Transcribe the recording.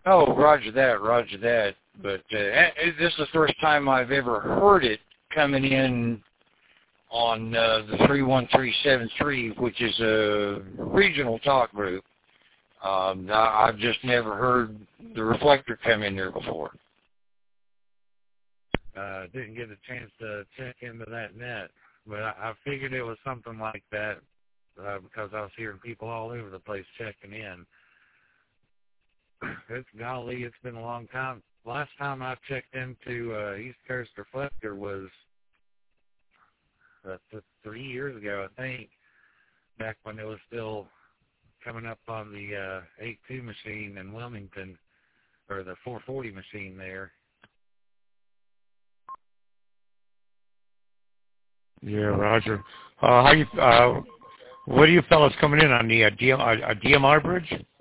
Oh, roger that, roger that. But this is the first time I've ever heard it coming in on the 31373, which is a regional talk group. I've just never heard the reflector come in there before. Didn't get a chance to check into that net, but I figured it was something like that because I was hearing people all over the place checking in. Golly, it's been a long time. Last time I checked into East Coast Reflector was 3 years ago, I think, back when it was still coming up on the 8.2 machine in Wilmington, or the 440 machine there. Yeah, roger. What are you fellas coming in on the DMR bridge?